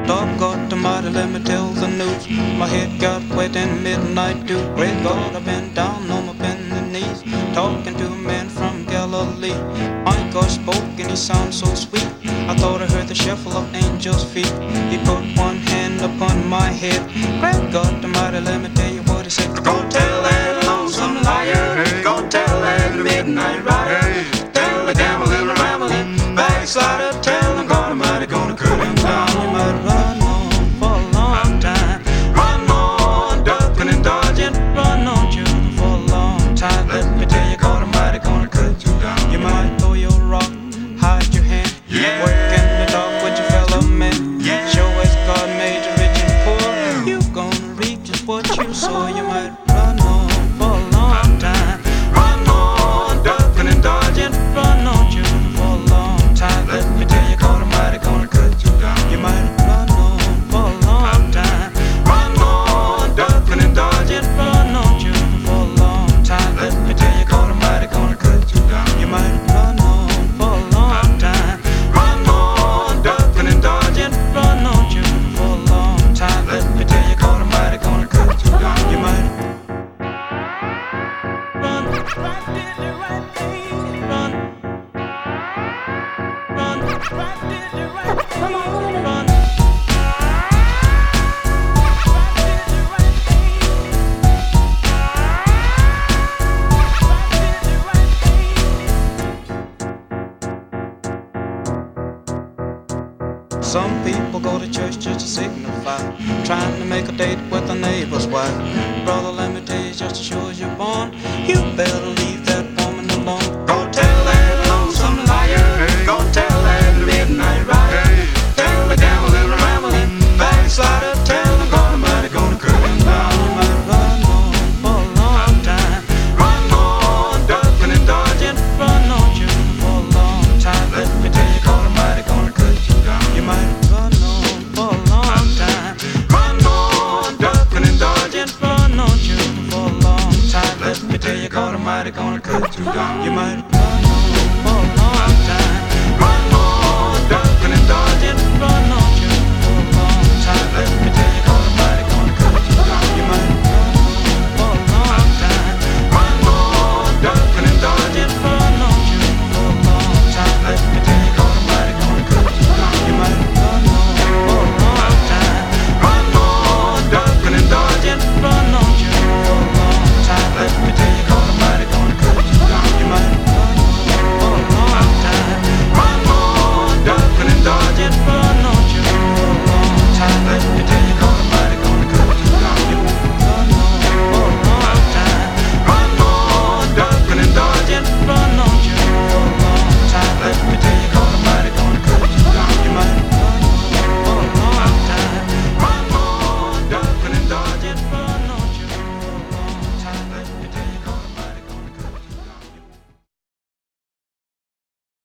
Doggone the mighty, let me tell the news. My head got wet in midnight dew. Great God, I've been down on my bending knees, talking to a man from Galilee. My God spoke and he sounded so sweet. I thought I heard the shuffle of angels' feet. He put one hand upon my head. Great God the mighty, let me tell you what he said. Go tell that lonesome liar, go tell that midnight rider, tell the gambling, rambling backslider, tell him God Almighty gonna cut him down. You might run on for a long time, run on ducking and dodging, run on shooting for a long time. Let me tell you, God Almighty gonna cut you down. You might throw your rock, hide your hand, work in the dark with your fellow men. Show as God made you rich and poor, you gonna reap just what you sow. You might run on for a long time, run on ducking and dodging, run on shooting for a long time. Let me tell you, God Almighty gonna cut you down. You might run on for a long time, run on ducking and dodging, run on shooting for a long time. Let me tell you, God Almighty gonna cut you down. You might run on for a long time, run on ducking and dodging, run on shooting for a long time. Let me tell you, God Almighty gonna cut you down. You might run, right did the right thing, run, right did the right thing, come on, run. Some people go to church just to signify, trying to make a date with a neighbor's wife. Brother, let me tell you, just as sure as you're born, you better leave that woman alone. Go tell that lonesome liar, go tell that midnight rider, tell the gambling, rambling backslider, tell the God Almighty gonna cut him down. You might run on for a long time, run on ducking and dodging, run on shooting for a long time. Let me tell you, God Almighty gonna cut you down. You might run on for a long time, run on ducking and dodging, run on shooting for a long time. Let me tell you, God Almighty gonna cut